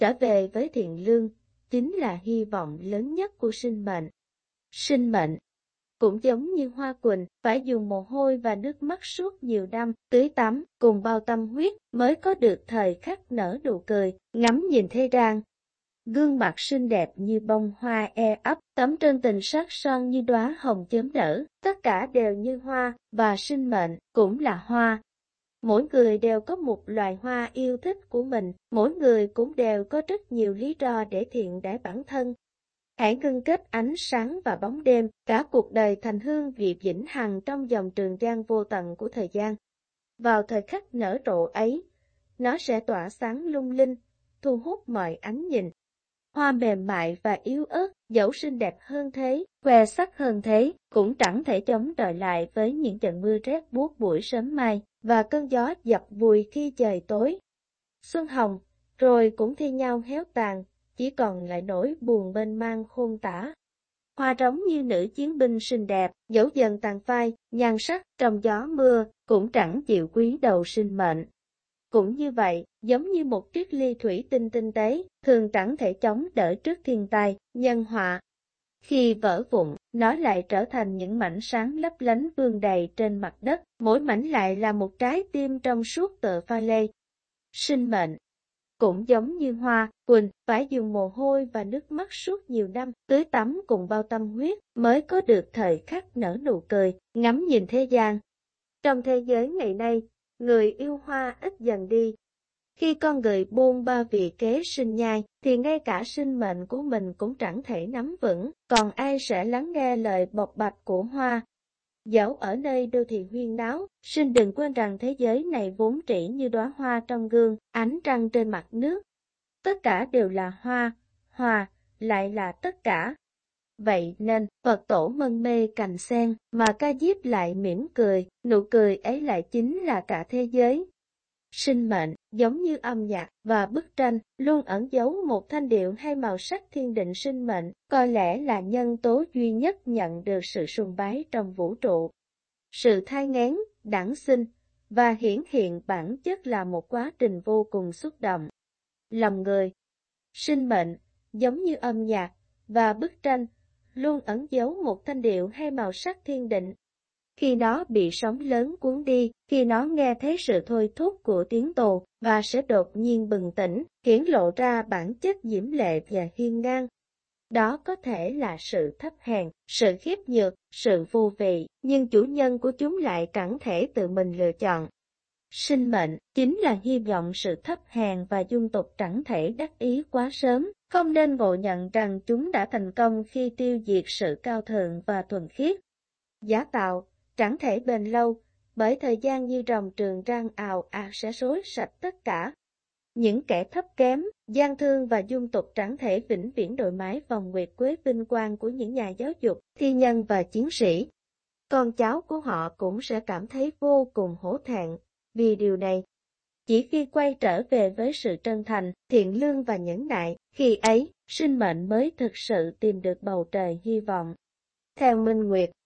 trở về với thiện lương, chính là hy vọng lớn nhất của sinh mệnh. Sinh mệnh cũng giống như hoa quỳnh, phải dùng mồ hôi và nước mắt suốt nhiều năm, tưới tắm, cùng bao tâm huyết, mới có được thời khắc nở nụ cười, ngắm nhìn thế gian. Gương mặt xinh đẹp như bông hoa e ấp, tấm chân tình sắc son như đóa hồng chớm nở, tất cả đều như hoa, và sinh mệnh cũng là hoa. Mỗi người đều có một loài hoa yêu thích của mình, mỗi người cũng đều có rất nhiều lý do để thiện đãi bản thân. Hãy ngưng kết ánh sáng và bóng đêm, cả cuộc đời thành hương vị vĩnh hằng trong dòng trường giang vô tận của thời gian. Vào thời khắc nở rộ ấy, nó sẽ tỏa sáng lung linh, thu hút mọi ánh nhìn. Hoa mềm mại và yếu ớt, dẫu xinh đẹp hơn thế, khoe sắc hơn thế, cũng chẳng thể chống đợi lại với những trận mưa rét buốt buổi sớm mai, và cơn gió dập vùi khi trời tối. Xuân hồng, rồi cũng thi nhau héo tàn, chỉ còn lại nỗi buồn mênh mang khôn tả. Hoa trống như nữ chiến binh xinh đẹp, dẫu dần tàn phai, nhan sắc trong gió mưa, cũng chẳng chịu quý đầu sinh mệnh. Cũng như vậy, giống như một chiếc ly thủy tinh tinh tế, thường chẳng thể chống đỡ trước thiên tai, nhân họa. Khi vỡ vụn, nó lại trở thành những mảnh sáng lấp lánh vương đầy trên mặt đất, mỗi mảnh lại là một trái tim trong suốt tựa pha lê. Sinh mệnh cũng giống như hoa, quỳnh, phải dùng mồ hôi và nước mắt suốt nhiều năm, tưới tắm cùng bao tâm huyết, mới có được thời khắc nở nụ cười, ngắm nhìn thế gian. Trong thế giới ngày nay, người yêu hoa ít dần đi. Khi con người bôn ba vì kế sinh nhai, thì ngay cả sinh mệnh của mình cũng chẳng thể nắm vững, còn ai sẽ lắng nghe lời bộc bạch của hoa. Dẫu ở nơi đô thị huyên náo, xin đừng quên rằng thế giới này vốn chỉ như đóa hoa trong gương, ánh trăng trên mặt nước. Tất cả đều là hoa, hoa lại là tất cả. Vậy nên, Phật tổ mân mê cành sen, mà ca diếp lại mỉm cười, nụ cười ấy lại chính là cả thế giới. Sinh mệnh, giống như âm nhạc và bức tranh, luôn ẩn giấu một thanh điệu hay màu sắc thiên định. Sinh mệnh, có lẽ là nhân tố duy nhất nhận được sự sùng bái trong vũ trụ. Sự thai nghén, đản sinh, và hiển hiện bản chất là một quá trình vô cùng xúc động. Lòng người, sinh mệnh, giống như âm nhạc và bức tranh, luôn ẩn giấu một thanh điệu hay màu sắc thiên định. Khi nó bị sóng lớn cuốn đi, khi nó nghe thấy sự thôi thúc của tiếng tồ, và sẽ đột nhiên bừng tỉnh, hiển lộ ra bản chất diễm lệ và hiên ngang. Đó có thể là sự thấp hèn, sự khiếp nhược, sự vô vị, nhưng chủ nhân của chúng lại chẳng thể tự mình lựa chọn. Sinh mệnh chính là hy vọng. Sự thấp hèn và dung tục chẳng thể đắc ý quá sớm, không nên ngộ nhận rằng chúng đã thành công khi tiêu diệt sự cao thượng và thuần khiết. Giả tạo chẳng thể bền lâu, bởi thời gian như dòng trường giang ào ạt sẽ xối sạch tất cả. Những kẻ thấp kém, gian thương và dung tục chẳng thể vĩnh viễn đội mái vòng nguyệt quế vinh quang của những nhà giáo dục, thi nhân và chiến sĩ. Con cháu của họ cũng sẽ cảm thấy vô cùng hổ thẹn vì điều này. Chỉ khi quay trở về với sự chân thành, thiện lương và nhẫn nại, khi ấy, sinh mệnh mới thực sự tìm được bầu trời hy vọng. Theo Minh Nguyệt,